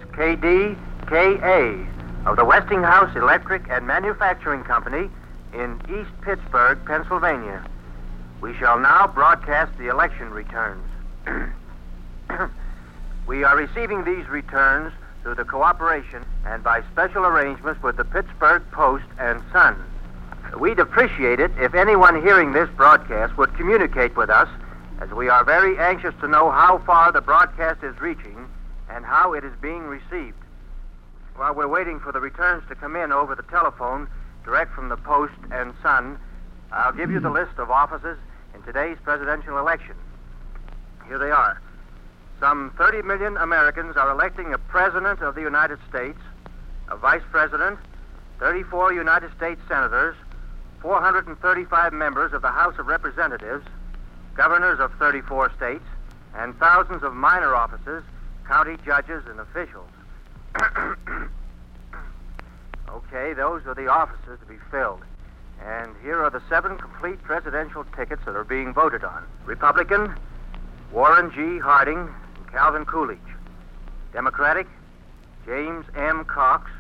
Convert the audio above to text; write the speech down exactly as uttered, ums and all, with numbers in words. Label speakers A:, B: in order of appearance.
A: K D K A of the Westinghouse Electric and Manufacturing Company in East Pittsburgh, Pennsylvania. We shall now broadcast the election returns. We are receiving these returns through the cooperation and by special arrangements with the Pittsburgh Post and Sun. We'd appreciate it if anyone hearing this broadcast would communicate with us, as we are very anxious to know how far the broadcast is reaching and how it is being received. While we're waiting for the returns to come in over the telephone, direct from the Post and Sun, I'll give you the list of offices in today's presidential election. Here they are. Some thirty million Americans are electing a president of the United States, a vice president, thirty-four United States senators, four hundred thirty-five members of the House of Representatives, governors of thirty-four states, and thousands of minor offices, county judges, and officials. Okay, those are the offices to be filled. And here are the seven complete presidential tickets that are being voted on. Republican, Warren G. Harding and Calvin Coolidge. Democratic, James M. Cox,